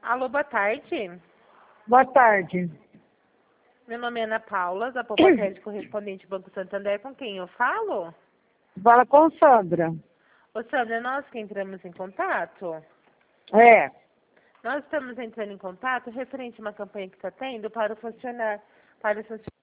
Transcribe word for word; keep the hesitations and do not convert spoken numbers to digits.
Alô, boa tarde. Boa tarde. Meu nome é Ana Paula, da Popocred correspondente Banco Santander. Com quem eu falo? Fala com Sandra. Ô, Sandra, nós que entramos em contato? É. Nós estamos entrando em contato referente a uma campanha que está tendo para funcionar, para os funcionários